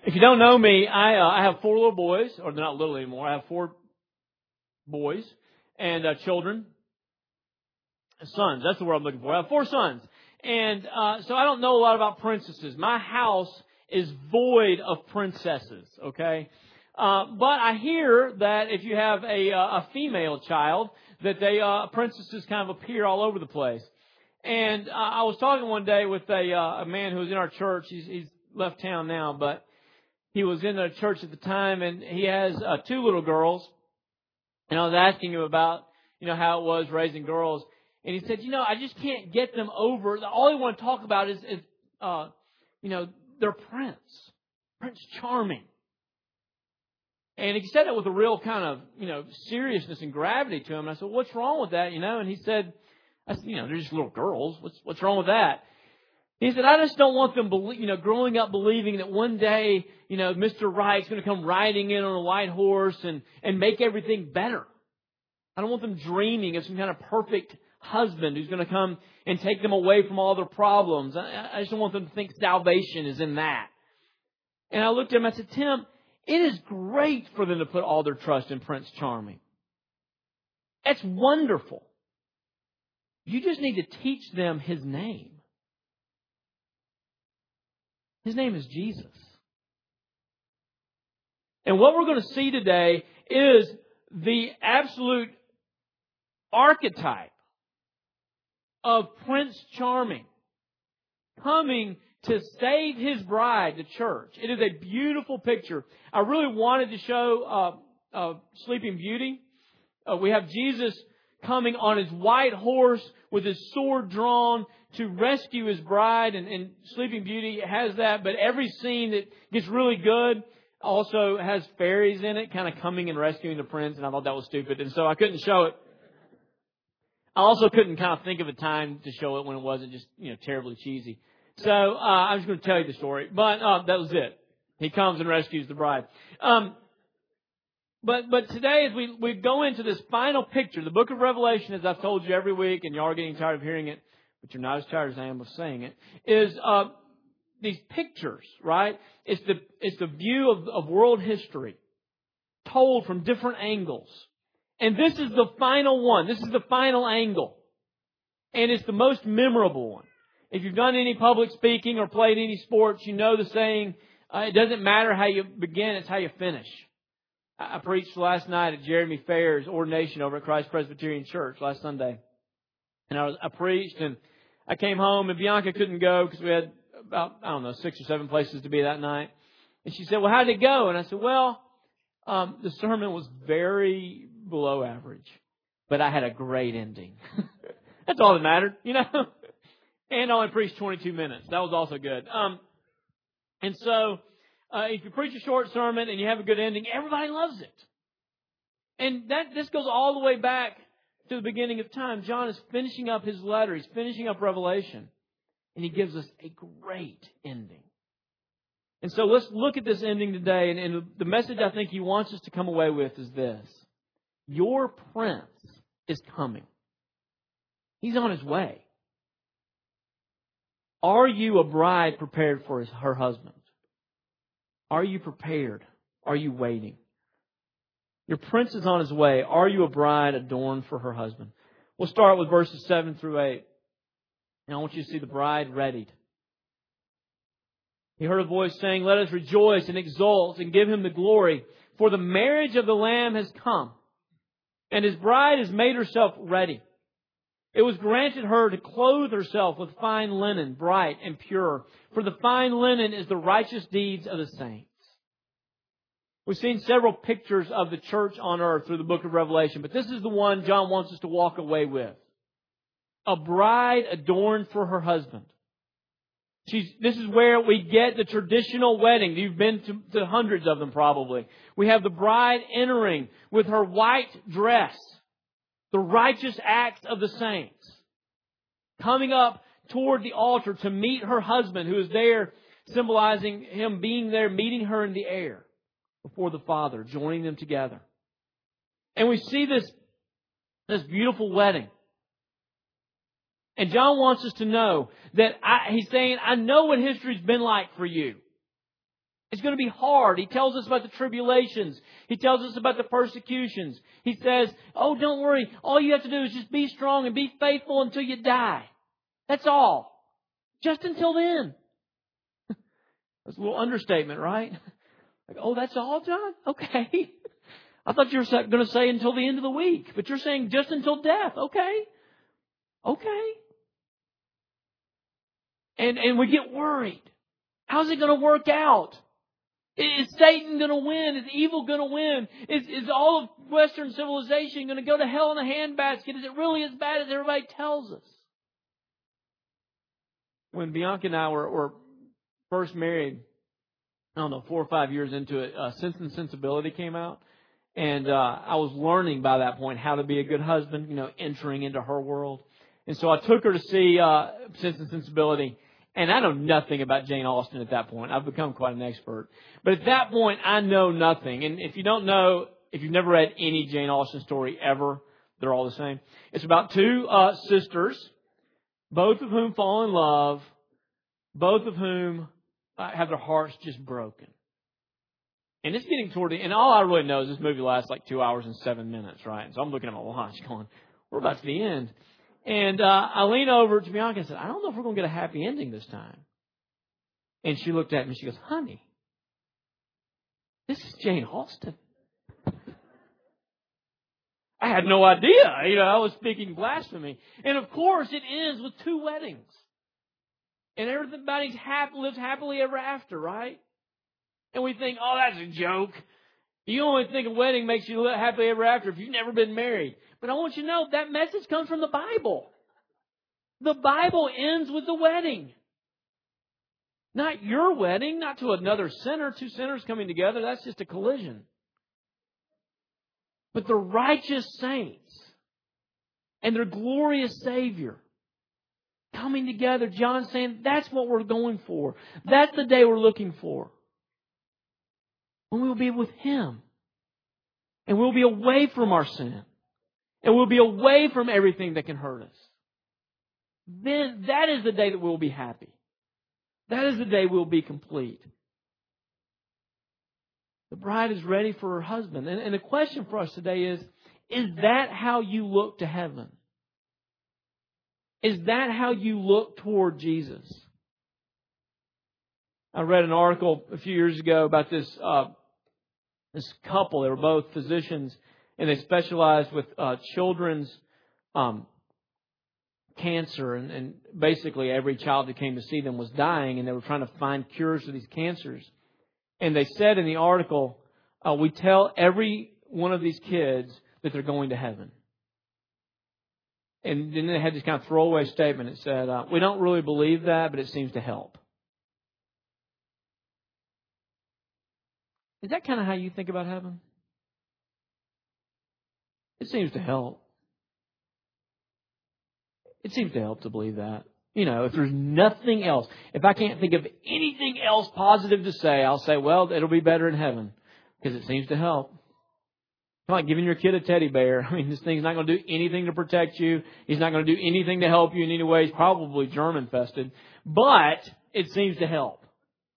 If you don't know me, I have 4 little boys, or they're not little anymore. I have 4 boys and children. Sons, that's the word I'm looking for. I have 4 sons. And so I don't know a lot about princesses. My house is void of princesses, okay? But I hear that if you have a female child, that princesses kind of appear all over the place. And I was talking one day with a man who was in our church. He's left town now, but he was in the church at the time, and he has 2 little girls. And I was asking him about, how it was raising girls. And he said, I just can't get them over. All they want to talk about is their Prince Charming. And he said it with a real kind of, seriousness and gravity to him. And I said, what's wrong with that? And he said, they're just little girls. What's wrong with that? He said, I just don't want them, growing up believing that one day, Mr. Right's going to come riding in on a white horse and make everything better. I don't want them dreaming of some kind of perfect husband who's going to come and take them away from all their problems. I just don't want them to think salvation is in that. And I looked at him and I said, Tim, it is great for them to put all their trust in Prince Charming. It's wonderful. You just need to teach them His name. His name is Jesus. And what we're going to see today is the absolute archetype of Prince Charming coming to save His bride, the church. It is a beautiful picture. I really wanted to show Sleeping Beauty. We have Jesus coming on His white horse with His sword drawn to rescue His bride. And Sleeping Beauty has that. But every scene that gets really good also has fairies in it, kind of coming and rescuing the prince. And I thought that was stupid. And so I couldn't show it. I also couldn't kind of think of a time to show it when it wasn't just, terribly cheesy. So I'm just going to tell you the story. But that was it. He comes and rescues the bride. But today, as we go into this final picture, the book of Revelation, as I've told you every week, and you are getting tired of hearing it, but you're not as tired as I am of saying it, is these pictures, right? It's the view of world history told from different angles. And this is the final one. This is the final angle. And it's the most memorable one. If you've done any public speaking or played any sports, you know the saying, it doesn't matter how you begin, it's how you finish. I preached last night at Jeremy Fair's ordination over at Christ Presbyterian Church last Sunday. And I preached, and I came home, and Bianca couldn't go because we had about, 6 or 7 places to be that night. And she said, well, how did it go? And I said, well, the sermon was very below average, but I had a great ending. That's all that mattered, And I only preached 22 minutes. That was also good. And so, if you preach a short sermon and you have a good ending, everybody loves it. And this goes all the way back to the beginning of time. John is finishing up his letter. He's finishing up Revelation. And he gives us a great ending. And so let's look at this ending today. And the message I think he wants us to come away with is this. Your prince is coming. He's on his way. Are you a bride prepared for her husband? Are you prepared? Are you waiting? Your prince is on his way. Are you a bride adorned for her husband? We'll start with verses 7 through 8. And I want you to see the bride readied. He heard a voice saying, let us rejoice and exult and give Him the glory, for the marriage of the Lamb has come, and His bride has made herself ready. It was granted her to clothe herself with fine linen, bright and pure, for the fine linen is the righteous deeds of the saints. We've seen several pictures of the church on earth through the book of Revelation, but this is the one John wants us to walk away with. A bride adorned for her husband. This is where we get the traditional wedding. You've been to hundreds of them probably. We have the bride entering with her white dress, the righteous acts of the saints, coming up toward the altar to meet her husband, who is there, symbolizing him being there, meeting her in the air before the Father, joining them together. And we see this beautiful wedding. And John wants us to know that he's saying, I know what history's been like for you. It's going to be hard. He tells us about the tribulations. He tells us about the persecutions. He says, oh, don't worry. All you have to do is just be strong and be faithful until you die. That's all. Just until then. That's a little understatement, right? Like, oh, that's all, John? Okay. I thought you were going to say until the end of the week, but you're saying just until death. Okay. Okay. And we get worried. How's it going to work out? Is Satan going to win? Is evil going to win? Is all of Western civilization going to go to hell in a handbasket? Is it really as bad as everybody tells us? When Bianca and I were first married, I don't know, 4 or 5 years into it, Sense and Sensibility came out. And I was learning by that point how to be a good husband, entering into her world. And so I took her to see Sense and Sensibility. And I know nothing about Jane Austen at that point. I've become quite an expert. But at that point, I know nothing. And if you don't know, if you've never read any Jane Austen story ever, they're all the same. It's about 2 sisters, both of whom fall in love, both of whom have their hearts just broken. And it's getting toward the end. And all I really know is this movie lasts like 2 hours and 7 minutes, right? And so I'm looking at my watch going, we're about to the end. And I lean over to Bianca and said, I don't know if we're going to get a happy ending this time. And she looked at me and she goes, honey, this is Jane Austen. I had no idea. I was speaking blasphemy. And of course, it ends with 2 weddings. And everybody lives happily ever after, right? And we think, oh, that's a joke. You only think a wedding makes you live happily ever after if you've never been married. But I want you to know that message comes from the Bible. The Bible ends with the wedding. Not your wedding, not to another sinner, 2 sinners coming together. That's just a collision. But the righteous saints and their glorious Savior coming together. John's saying that's what we're going for. That's the day we're looking for. When we'll be with Him. And we'll be away from our sin. And we'll be away from everything that can hurt us. Then that is the day that we'll be happy. That is the day we'll be complete. The bride is ready for her husband. And the question for us today is that how you look to heaven? Is that how you look toward Jesus? I read an article a few years ago about this couple. They were both physicians, and they specialized with children's cancer. And basically every child that came to see them was dying, and they were trying to find cures for these cancers. And they said in the article, we tell every one of these kids that they're going to heaven. And then they had this kind of throwaway statement. It said, we don't really believe that, but it seems to help. Is that kind of how you think about heaven? It seems to help. It seems to help to believe that. If there's nothing else, if I can't think of anything else positive to say, I'll say, well, it'll be better in heaven because it seems to help. It's like giving your kid a teddy bear. This thing's not going to do anything to protect you. He's not going to do anything to help you in any way. He's probably germ-infested. But it seems to help.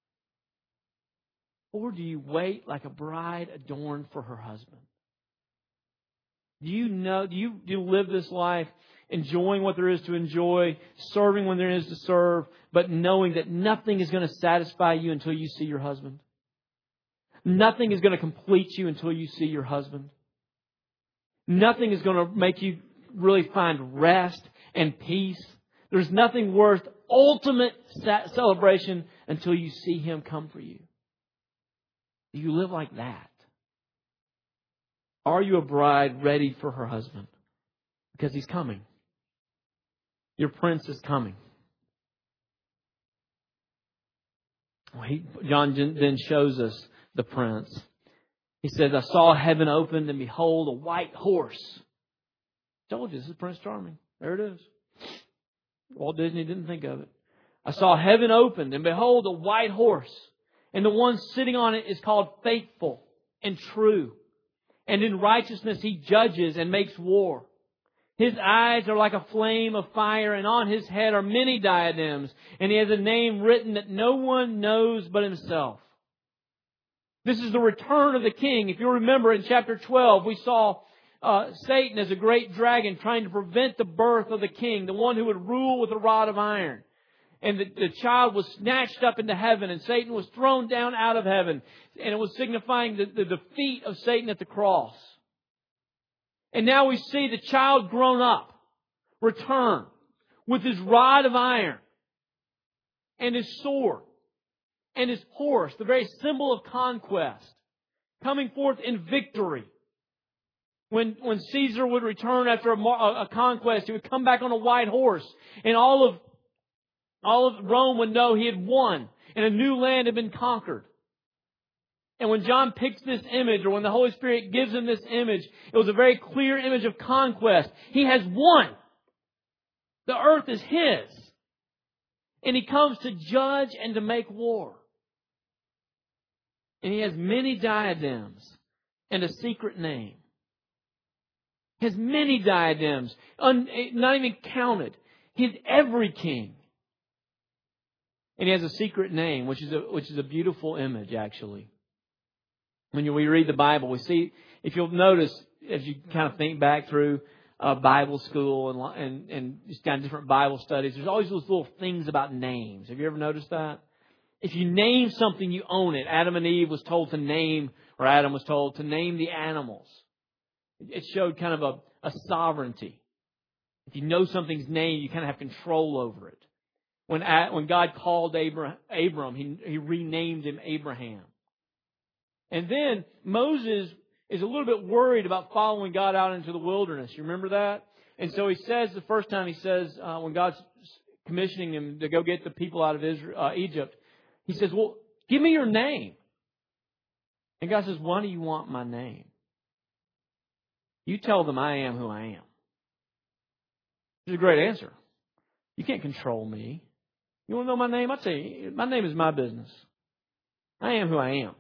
Or do you wait like a bride adorned for her husband? Do you live this life enjoying what there is to enjoy, serving when there is to serve, but knowing that nothing is going to satisfy you until you see your husband? Nothing is going to complete you until you see your husband. Nothing is going to make you really find rest and peace. There's nothing worth ultimate celebration until you see Him come for you. Do you live like that? Are you a bride ready for her husband? Because He's coming. Your prince is coming. John then shows us the prince. He says, I saw heaven opened and behold a white horse. Told you, this is Prince Charming. There it is. Walt Disney didn't think of it. I saw heaven opened and behold a white horse. And the one sitting on it is called Faithful and True. And in righteousness He judges and makes war. His eyes are like a flame of fire, and on His head are many diadems. And He has a name written that no one knows but Himself. This is the return of the king. If you remember in chapter 12, we saw Satan as a great dragon trying to prevent the birth of the king, the one who would rule with a rod of iron. And the child was snatched up into heaven, and Satan was thrown down out of heaven. And it was signifying the defeat of Satan at the cross. And now we see the child grown up, return, with his rod of iron, and his sword, and his horse, the very symbol of conquest, coming forth in victory. When Caesar would return after a conquest, he would come back on a white horse, and all of Rome would know he had won, and a new land had been conquered. And when John picks this image, or when the Holy Spirit gives him this image, it was a very clear image of conquest. He has won. The earth is his. And he comes to judge and to make war. And he has many diadems and a secret name. He has many diadems, not even counted. He's every king. And he has a secret name, which is a beautiful image, actually. When we read the Bible, we see, if you'll notice, as you kind of think back through Bible school and just kind of different Bible studies, there's always those little things about names. Have you ever noticed that? If you name something, you own it. Adam and Eve was told to name, or Adam was told to name the animals. It showed kind of a sovereignty. If you know something's name, you kind of have control over it. When God called Abram, he renamed him Abraham. And then Moses is a little bit worried about following God out into the wilderness. You remember that? And so he says, the first time he says, when God's commissioning him to go get the people out of Egypt, he says, well, give me your name. And God says, why do you want my name? You tell them I am who I am. It's a great answer. You can't control me. You want to know my name? I'll tell you, my name is my business. I am who I am.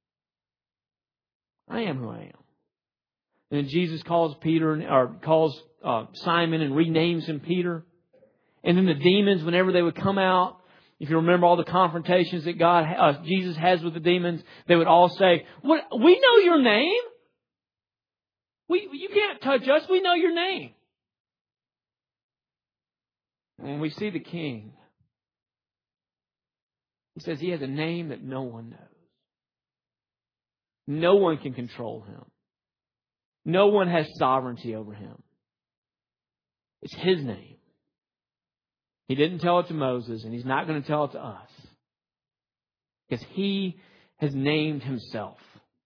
I am who I am. And then Jesus calls Simon and renames him Peter. And then the demons, whenever they would come out, if you remember all the confrontations that Jesus has with the demons, they would all say, "What? We know your name. You can't touch us. We know your name." And when we see the King, he says he has a name that no one knows. No one can control him. No one has sovereignty over him. It's his name. He didn't tell it to Moses, and he's not going to tell it to us. Because he has named himself.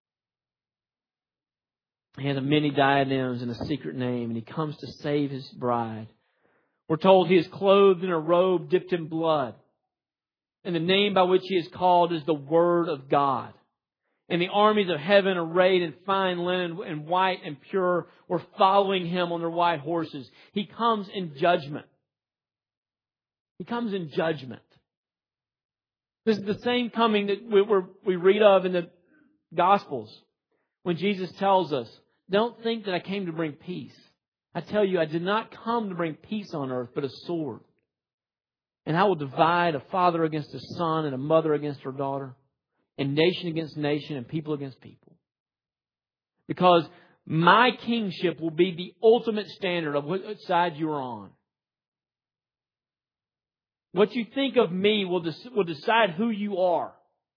He has many diadems and a secret name, and he comes to save his bride. We're told he is clothed in a robe dipped in blood. And the name by which he is called is the Word of God. And the armies of heaven, arrayed in fine linen and white and pure, were following him on their white horses. He comes in judgment. He comes in judgment. This is the same coming that we read of in the Gospels. When Jesus tells us, don't think that I came to bring peace. I tell you, I did not come to bring peace on earth, but a sword. And I will divide a father against his son and a mother against her daughter, and nation against nation and people against people. Because my kingship will be the ultimate standard of what side you are on. What you think of me will decide who you are.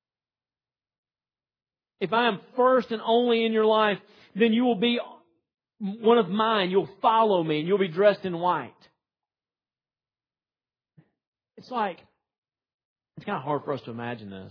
If I am first and only in your life, then you will be one of mine. You'll follow me and you'll be dressed in white. It's kind of hard for us to imagine this.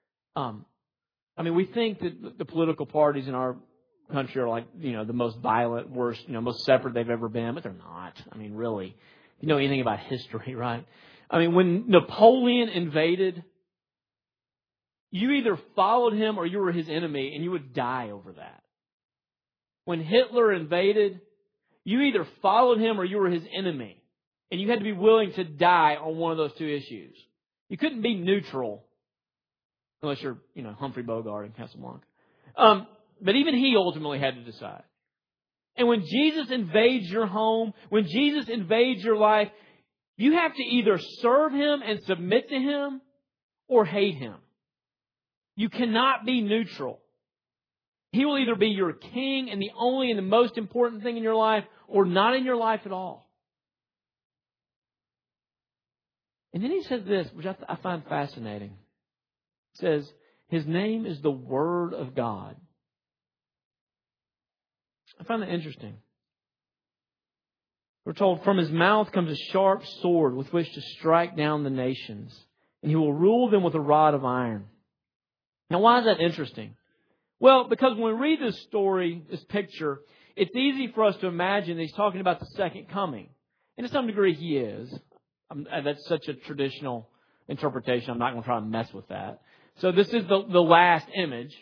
We think that the political parties in our country are like, the most violent, worst, most separate they've ever been, but they're not. Really. If you know anything about history, right? When Napoleon invaded, you either followed him or you were his enemy, and you would die over that. When Hitler invaded, you either followed him or you were his enemy, and you had to be willing to die on one of those two issues. You couldn't be neutral. Unless you're, Humphrey Bogart in Casablanca. But even he ultimately had to decide. And when Jesus invades your home, when Jesus invades your life, you have to either serve him and submit to him or hate him. You cannot be neutral. He will either be your king and the only and the most important thing in your life, or not in your life at all. And then he says this, which I find fascinating. He says, His name is the Word of God. I find that interesting. We're told, from His mouth comes a sharp sword with which to strike down the nations, and He will rule them with a rod of iron. Now, why is that interesting? Well, because when we read this story, this picture, it's easy for us to imagine that He's talking about the second coming. And to some degree, He is. That's such a traditional interpretation. I'm not going to try to mess with that. So this is the last image.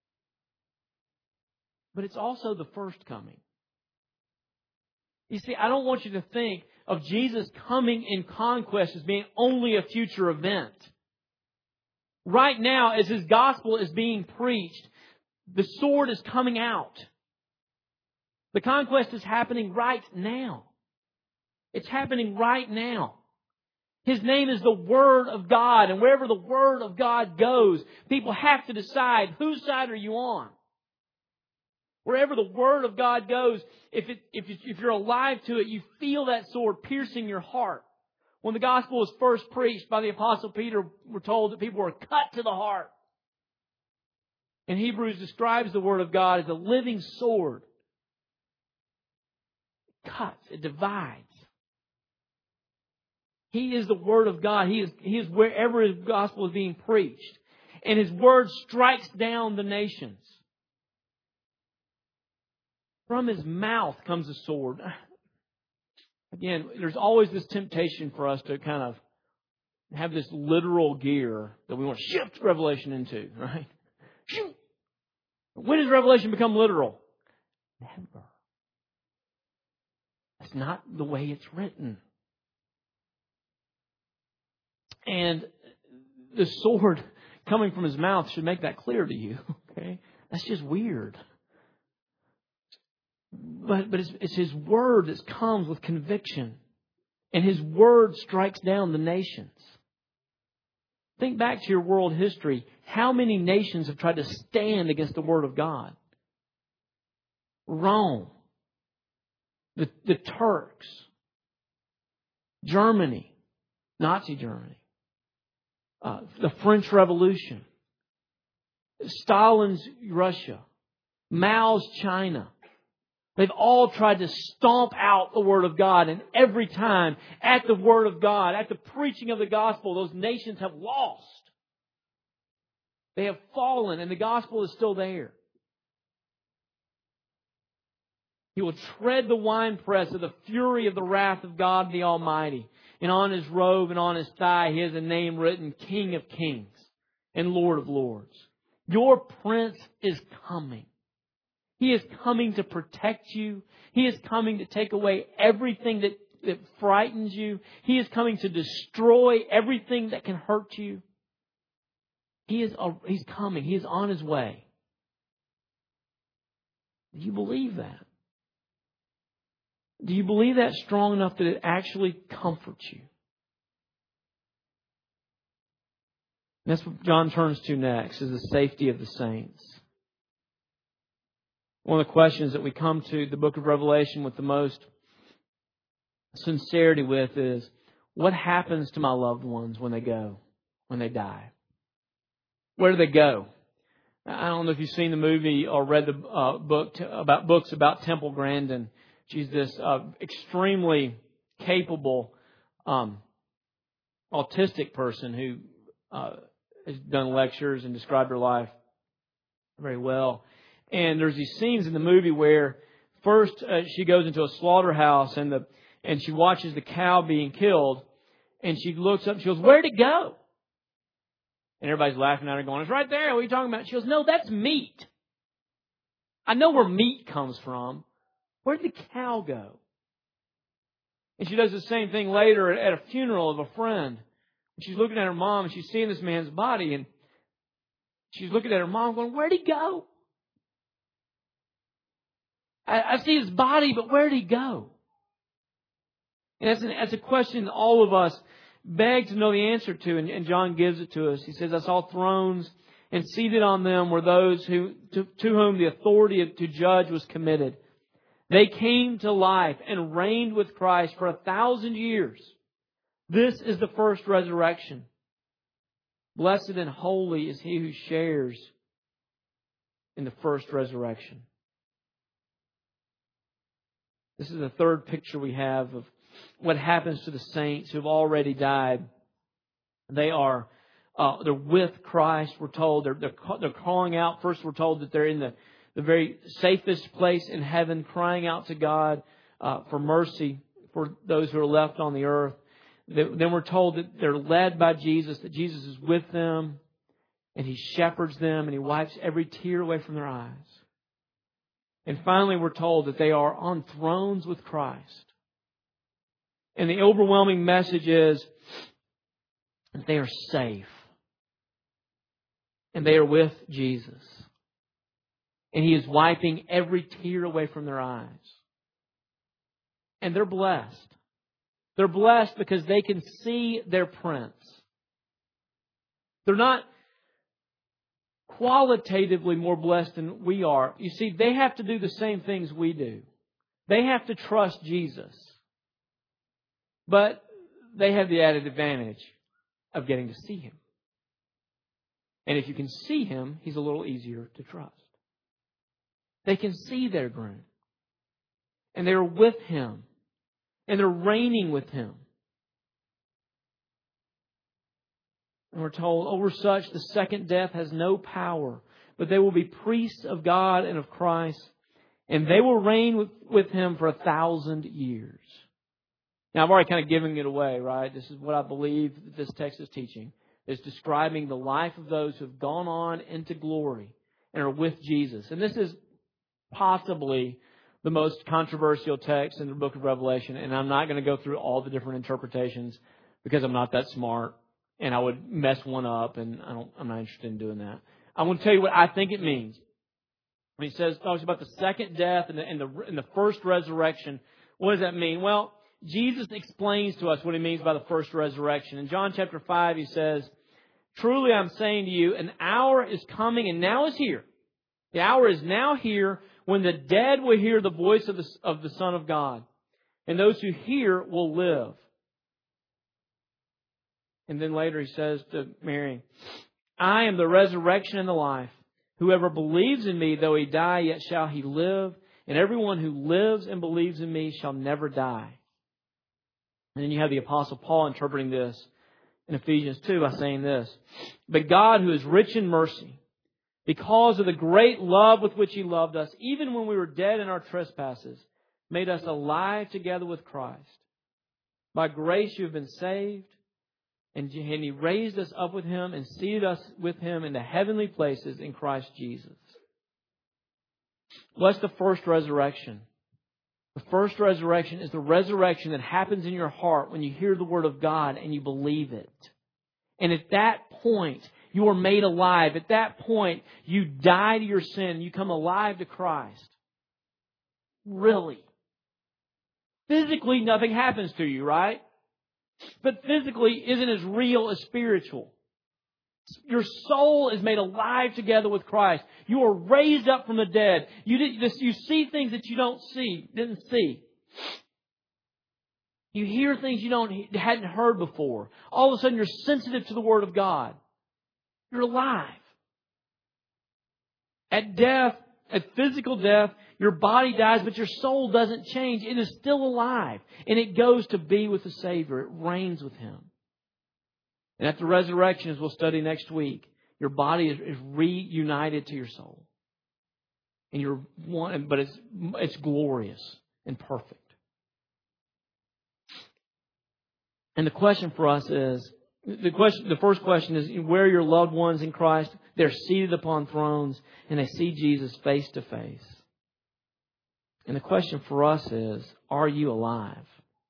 But it's also the first coming. You see, I don't want you to think of Jesus coming in conquest as being only a future event. Right now, as His gospel is being preached, the sword is coming out. The conquest is happening right now. It's happening right now. His name is the Word of God. And wherever the Word of God goes, people have to decide, whose side are you on? Wherever the Word of God goes, if you're alive to it, you feel that sword piercing your heart. When the gospel was first preached by the Apostle Peter, we're told that people were cut to the heart. And Hebrews describes the Word of God as a living sword. It cuts, it divides. He is the Word of God. He is wherever His gospel is being preached. And His Word strikes down the nations. From His mouth comes a sword. Again, there's always this temptation for us to kind of have this literal gear that we want to shift Revelation into, right? When does Revelation become literal? Never. That's not the way it's written. And the sword coming from His mouth should make that clear to you. Okay? That's just weird. But it's His Word that comes with conviction. And His Word strikes down the nations. Think back to your world history. How many nations have tried to stand against the Word of God? Rome. The Turks. Germany. Nazi Germany. The French Revolution. Stalin's Russia. Mao's China. They've all tried to stomp out the Word of God. And every time, at the Word of God, at the preaching of the gospel, those nations have lost. They have fallen, and the gospel is still there. He will tread the winepress of the fury of the wrath of God the Almighty. And on His robe and on His thigh, He has a name written, King of Kings and Lord of Lords. Your Prince is coming. He is coming to protect you. He is coming to take away everything that frightens you. He is coming to destroy everything that can hurt you. He's coming. He is on His way. Do you believe that? Do you believe that strong enough that it actually comforts you? And that's what John turns to next, is the safety of the saints. One of the questions that we come to the book of Revelation with the most sincerity with is, what happens to my loved ones when they go, when they die? Where do they go? I don't know if you've seen the movie or read the books about Temple Grandin. She's this extremely capable autistic person who has done lectures and described her life very well. And there's these scenes in the movie where first she goes into a slaughterhouse and she watches the cow being killed, and she looks up and she goes, "Where'd it go?" And everybody's laughing at her going, "It's right there. What are you talking about?" She goes, "No, that's meat. I know where meat comes from. Where'd the cow go?" And she does the same thing later at a funeral of a friend. She's looking at her mom and she's seeing this man's body, and she's looking at her mom going, "Where'd he go? I see his body, but where'd he go?" And that's a question that all of us beg to know the answer to, and John gives it to us. He says, "I saw thrones, and seated on them were those to whom the authority to judge was committed. They came to life and reigned with Christ for 1,000 years. This is the first resurrection. Blessed and holy is he who shares in the first resurrection. This is the third picture we have of what happens to the saints who have already died. They're with Christ, we're told. They're calling out. First, we're told that they're in the very safest place in heaven, crying out to God for mercy for those who are left on the earth. Then we're told that they're led by Jesus, that Jesus is with them, and He shepherds them, and He wipes every tear away from their eyes. And finally, we're told that they are on thrones with Christ. And the overwhelming message is that they are safe. And they are with Jesus. And He is wiping every tear away from their eyes. And they're blessed. They're blessed because they can see their Prince. They're not qualitatively more blessed than we are. You see, they have to do the same things we do. They have to trust Jesus. But they have the added advantage of getting to see Him. And if you can see Him, He's a little easier to trust. They can see their groom. And they're with Him. And they're reigning with Him. And we're told, over such the second death has no power, but they will be priests of God and of Christ, and they will reign with Him for 1,000 years. Now, I've already kind of given it away, right? This is what I believe that this text is teaching. It's describing the life of those who have gone on into glory and are with Jesus. And this is possibly the most controversial text in the book of Revelation, and I'm not going to go through all the different interpretations because I'm not that smart. And I would mess one up, and I'm not interested in doing that. I want to tell you what I think it means. When he talks about the second death and the first resurrection, what does that mean? Well, Jesus explains to us what He means by the first resurrection. In John chapter 5, He says, "Truly I'm saying to you, an hour is coming and now is here. The hour is now here when the dead will hear the voice of the Son of God. And those who hear will live." And then later He says to Mary, "I am the resurrection and the life. Whoever believes in Me, though he die, yet shall he live. And everyone who lives and believes in Me shall never die." And then you have the Apostle Paul interpreting this in Ephesians 2 by saying this, "But God, who is rich in mercy, because of the great love with which He loved us, even when we were dead in our trespasses, made us alive together with Christ. By grace you have been saved. And He raised us up with Him and seated us with Him in the heavenly places in Christ Jesus." What's the first resurrection? The first resurrection is the resurrection that happens in your heart when you hear the Word of God and you believe it. And at that point, you are made alive. At that point, you die to your sin and you come alive to Christ. Really. Physically, nothing happens to you, right? But physically isn't as real as spiritual. Your soul is made alive together with Christ. You are raised up from the dead. You see things that you didn't see. You hear things you hadn't heard before. All of a sudden you're sensitive to the Word of God. You're alive. At death, at physical death, your body dies, but your soul doesn't change. It is still alive. And it goes to be with the Savior. It reigns with Him. And at the resurrection, as we'll study next week, your body is reunited to your soul. And you're one, but it's glorious and perfect. And the question for us is, the first question is, where are your loved ones in Christ? They're seated upon thrones and they see Jesus face to face. And the question for us is, are you alive?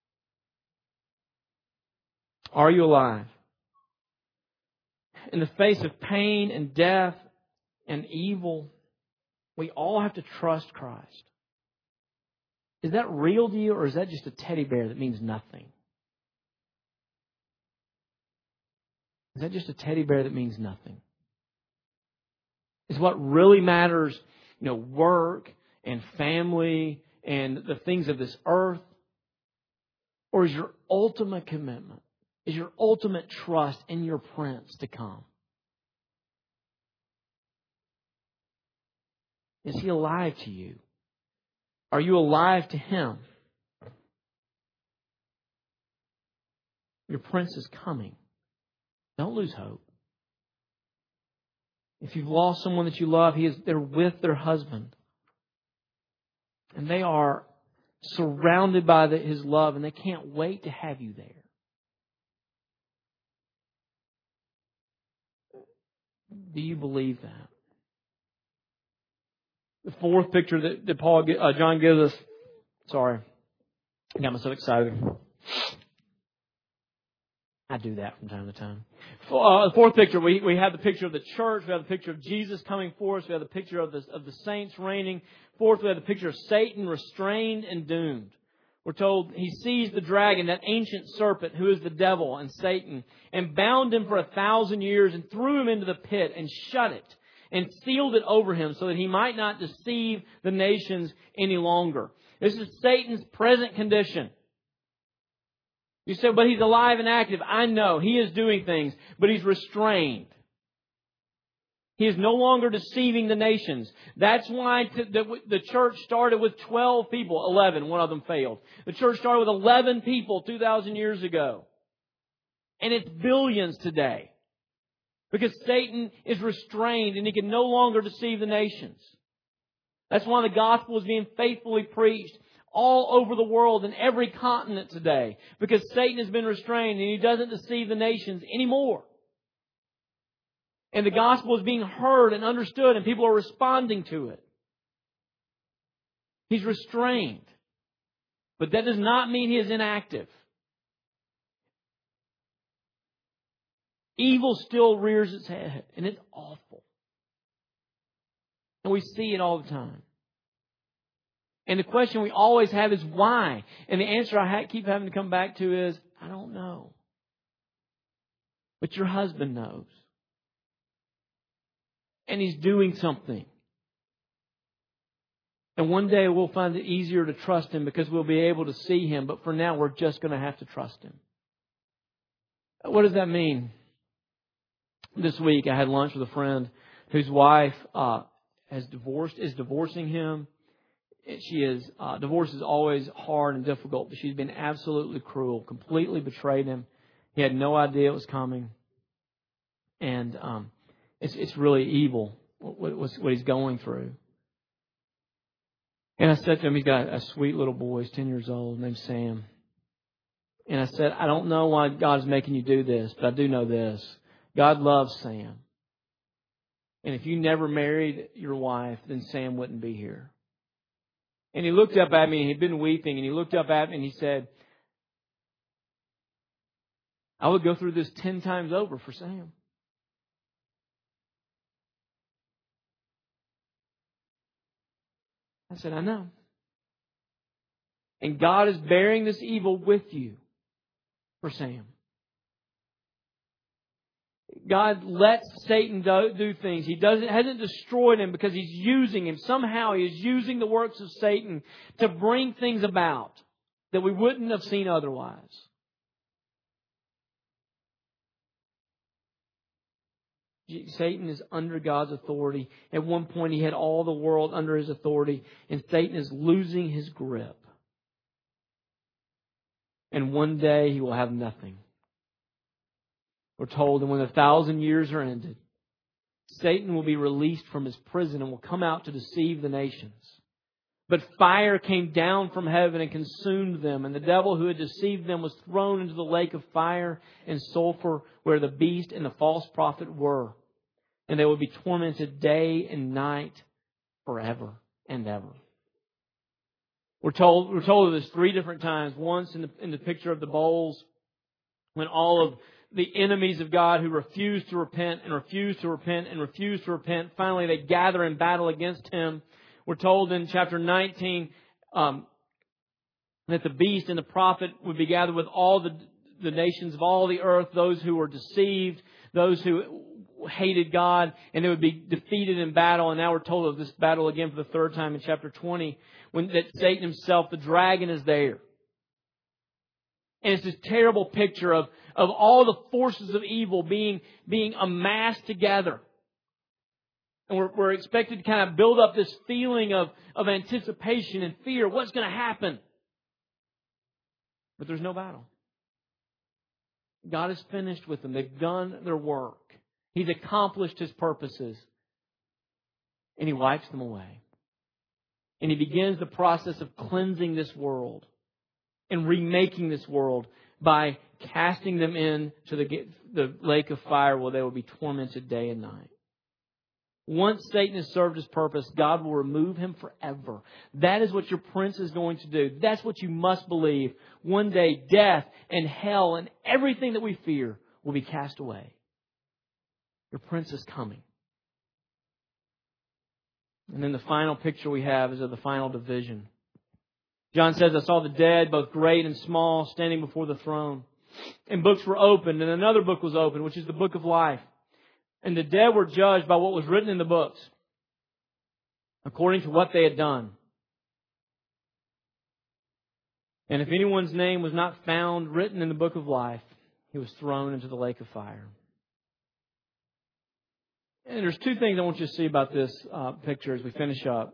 Are you alive? In the face of pain and death and evil, we all have to trust Christ. Is that real to you, or is that just a teddy bear that means nothing? Is that just a teddy bear that means nothing? what really matters, work and family and the things of this earth? Or is your ultimate commitment, is your ultimate trust in your Prince to come? Is He alive to you? Are you alive to Him? Your Prince is coming. Don't lose hope. If you've lost someone that you love, they're with their husband. And they are surrounded by His love, and they can't wait to have you there. Do you believe that? The fourth picture that John gives us. Sorry, I got myself excited. I do that from time to time. The fourth picture, we have the picture of the church. We have the picture of Jesus coming for us. We have the picture of the saints reigning. Fourth, we have the picture of Satan restrained and doomed. We're told he seized the dragon, that ancient serpent who is the devil and Satan, and bound him for 1,000 years and threw him into the pit and shut it and sealed it over him so that he might not deceive the nations any longer. This is Satan's present condition. You say, but he's alive and active. I know. He is doing things, but he's restrained. He is no longer deceiving the nations. That's why the church started with 12 people. 11, one of them failed. The church started with 11 people 2,000 years ago. And it's billions today. Because Satan is restrained and he can no longer deceive the nations. That's why the gospel is being faithfully preached all over the world in every continent today. Because Satan has been restrained and he doesn't deceive the nations anymore. And the gospel is being heard and understood and people are responding to it. He's restrained. But that does not mean he is inactive. Evil still rears its head, and it's awful. And we see it all the time. And the question we always have is why? And the answer I keep having to come back to is, I don't know. But your husband knows. And He's doing something. And one day we'll find it easier to trust Him because we'll be able to see Him. But for now, we're just going to have to trust Him. What does that mean? This week, I had lunch with a friend whose wife is divorcing him. Divorce is always hard and difficult, but she's been absolutely cruel, completely betrayed him. He had no idea it was coming. And it's really evil what he's going through. And I said to him, he's got a sweet little boy, he's 10 years old, named Sam. And I said, I don't know why God is making you do this, but I do know this. God loves Sam. And if you never married your wife, then Sam wouldn't be here. And he looked up at me, and he'd been weeping, and he looked up at me and he said, I would go through this 10 times over for Sam. I said, I know. And God is bearing this evil with you for Sam. God lets Satan do things. He hasn't destroyed him because He's using him. Somehow He is using the works of Satan to bring things about that we wouldn't have seen otherwise. Satan is under God's authority. At one point He had all the world under His authority, and Satan is losing his grip. And one day he will have nothing. We're told that when 1,000 years are ended, Satan will be released from his prison and will come out to deceive the nations. But fire came down from heaven and consumed them, and the devil who had deceived them was thrown into the lake of fire and sulfur where the beast and the false prophet were. And they will be tormented day and night forever and ever. We're told of this 3 different times. Once in the picture of the bowls, when all of the enemies of God who refuse to repent and refuse to repent and refuse to repent, finally they gather in battle against Him. We're told in chapter 19 that the beast and the prophet would be gathered with all the nations of all the earth, those who were deceived, those who hated God and they would be defeated in battle. And now we're told of this battle again for the third time in chapter 20, when that Satan himself, the dragon, is there. And it's this terrible picture of all the forces of evil being amassed together. And we're expected to kind of build up this feeling of anticipation and fear. What's going to happen? But there's no battle. God has finished with them. They've done their work. He's accomplished His purposes. And He wipes them away. And He begins the process of cleansing this world and remaking this world by casting them into the lake of fire where they will be tormented day and night. Once Satan has served his purpose, God will remove him forever. That is what your prince is going to do. That's what you must believe. One day, death and hell and everything that we fear will be cast away. Your prince is coming. And then the final picture we have is of the final division. John says, I saw the dead, both great and small, standing before the throne. And books were opened, and another book was opened, which is the book of life. And the dead were judged by what was written in the books, according to what they had done. And if anyone's name was not found written in the book of life, he was thrown into the lake of fire. And there's two things I want you to see about this picture as we finish up.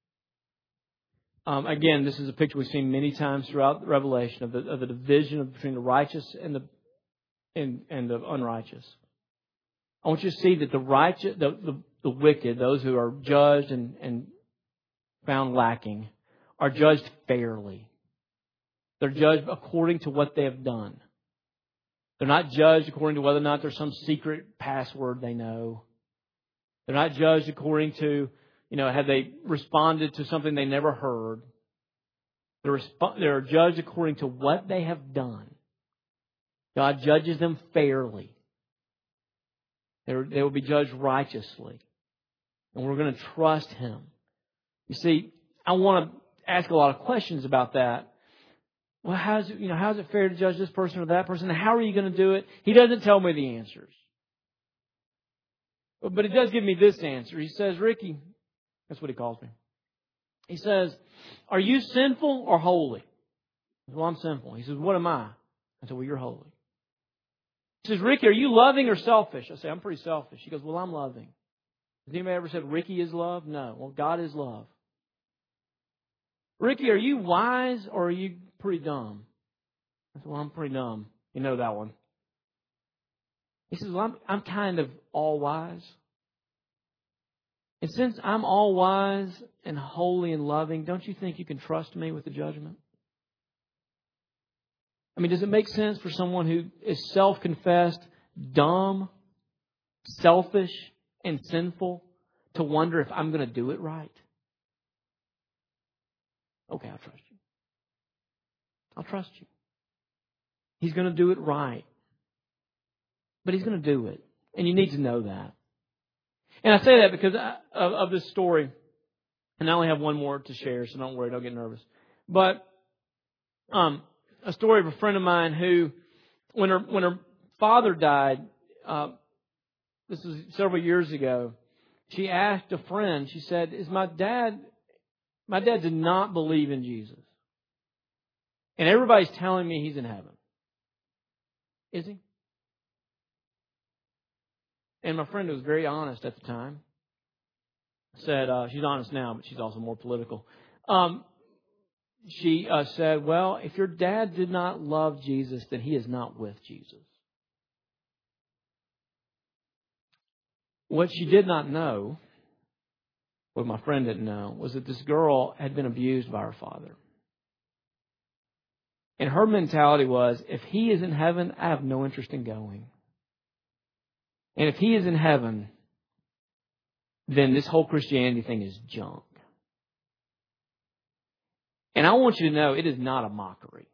Again, this is a picture we've seen many times throughout the Revelation of the division between the righteous and the unrighteous. I want you to see that the righteous, the wicked, those who are judged and found lacking, are judged fairly. They're judged according to what they have done. They're not judged according to whether or not there's some secret password they know. They're not judged according to, have they responded to something they never heard. They're judged according to what they have done. God judges them fairly. They will be judged righteously. And we're going to trust Him. You see, I want to ask a lot of questions about that. Well, how is it fair to judge this person or that person? How are you going to do it? He doesn't tell me the answers. But He does give me this answer. He says, Ricky, that's what He calls me. He says, are you sinful or holy? I said, well, I'm sinful. He says, what am I? I said, well, you're holy. He says, Ricky, are you loving or selfish? I say, I'm pretty selfish. He goes, well, I'm loving. Has anybody ever said Ricky is love? No. Well, God is love. Ricky, are you wise or are you pretty dumb? I said, well, I'm pretty dumb. You know that one. He says, well, I'm kind of all wise. And since I'm all wise and holy and loving, don't you think you can trust me with the judgment? I mean, does it make sense for someone who is self-confessed, dumb, selfish, and sinful to wonder if I'm going to do it right? Okay, I'll trust you. I'll trust you. He's going to do it right. But He's going to do it. And you need to know that. And I say that because of this story. And I only have one more to share, so don't worry, don't get nervous. But a story of a friend of mine who, when her father died, this was several years ago, she asked a friend, she said, my dad did not believe in Jesus. And everybody's telling me he's in heaven. Is he? And my friend was very honest at the time. Said, she's honest now, but she's also more political. She said, well, if your dad did not love Jesus, then he is not with Jesus. What she did not know, what my friend didn't know, was that this girl had been abused by her father. And her mentality was, if he is in heaven, I have no interest in going. And if he is in heaven, then this whole Christianity thing is junk. And I want you to know it is not a mockery.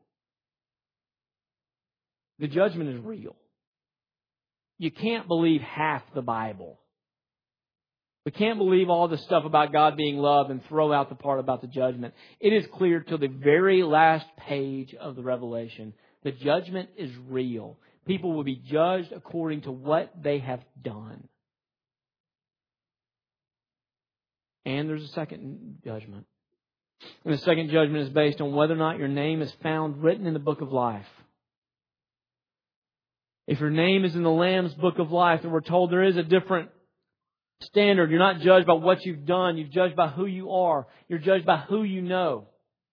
The judgment is real. You can't believe half the Bible. We can't believe all the stuff about God being love and throw out the part about the judgment. It is clear till the very last page of the Revelation. The judgment is real. People will be judged according to what they have done. And there's a second judgment. And the second judgment is based on whether or not your name is found written in the book of life. If your name is in the Lamb's book of life, then we're told there is a different standard. You're not judged by what you've done. You're judged by who you are. You're judged by who you know.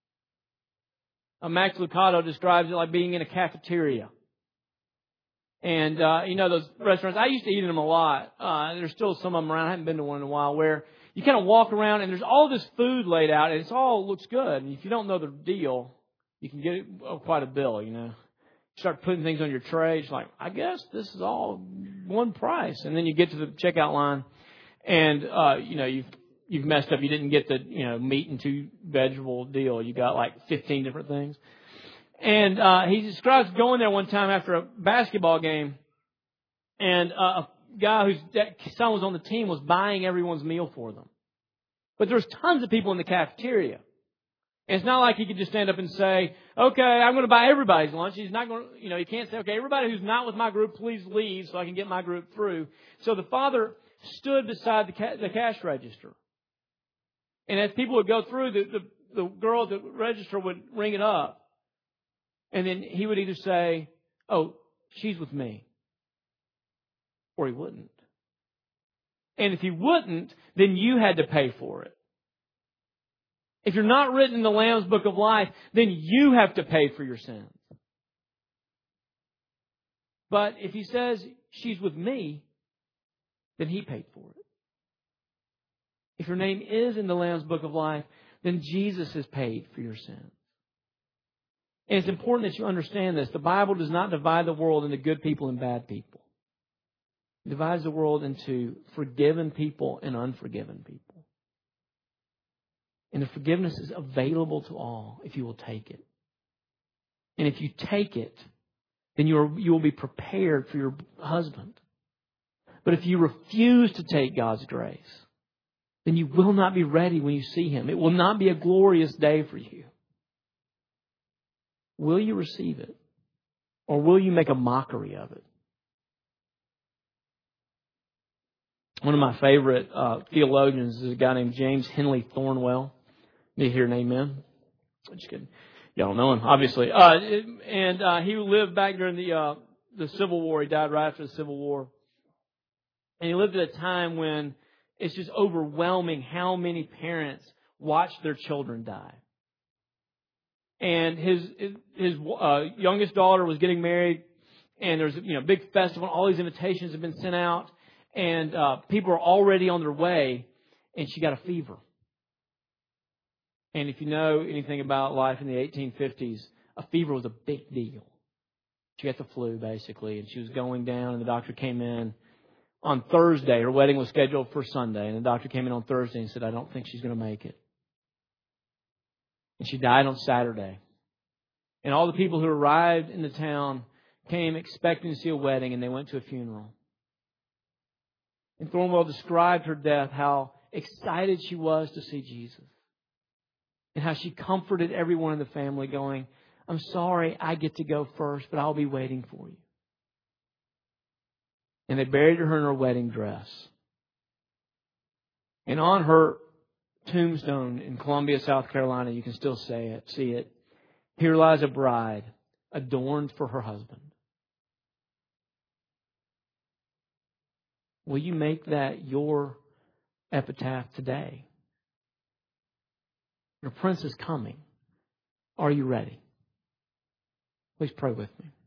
Max Lucado describes it like being in a cafeteria. And, those restaurants, I used to eat in them a lot. There's still some of them around. I haven't been to one in a while, where you kind of walk around and there's all this food laid out and it all looks good. And if you don't know the deal, you can get quite a bill, You start putting things on your tray. It's like, I guess this is all one price. And then you get to the checkout line and, you've messed up. You didn't get the, meat and 2 vegetable deal. You got like 15 different things. And he describes going there one time after a basketball game, and a guy whose son was on the team was buying everyone's meal for them. But there's tons of people in the cafeteria. And it's not like he could just stand up and say, okay, I'm going to buy everybody's lunch. He's not going to, he can't say, okay, everybody who's not with my group, please leave so I can get my group through. So the father stood beside the cash register. And as people would go through, the girl at the register would ring it up. And then he would either say, oh, she's with me. Or he wouldn't. And if he wouldn't, then you had to pay for it. If you're not written in the Lamb's book of life, then you have to pay for your sins. But if he says, she's with me, then he paid for it. If your name is in the Lamb's book of life, then Jesus has paid for your sins. And it's important that you understand this. The Bible does not divide the world into good people and bad people. It divides the world into forgiven people and unforgiven people. And the forgiveness is available to all if you will take it. And if you take it, then you will be prepared for your husband. But if you refuse to take God's grace, then you will not be ready when you see Him. It will not be a glorious day for you. Will you receive it? Or will you make a mockery of it? One of my favorite theologians is a guy named James Henley Thornwell. You hear an amen? Just kidding. Y'all know him, obviously. He lived back during the Civil War. He died right after the Civil War. And he lived at a time when it's just overwhelming how many parents watch their children die. And his youngest daughter was getting married, and there's a big festival. All these invitations have been sent out, and people are already on their way. And she got a fever. And if you know anything about life in the 1850s, a fever was a big deal. She got the flu basically, and she was going down. And the doctor came in on Thursday. Her wedding was scheduled for Sunday, and the doctor came in on Thursday and said, "I don't think she's going to make it." And she died on Saturday. And all the people who arrived in the town came expecting to see a wedding, and they went to a funeral. And Thornwell described her death, how excited she was to see Jesus. And how she comforted everyone in the family going, "I'm sorry I get to go first, but I'll be waiting for you." And they buried her in her wedding dress. And on her tombstone in Columbia, South Carolina, you can still see it. "Here lies a bride, adorned for her husband." Will you make that your epitaph today? Your prince is coming. Are you ready? Please pray with me.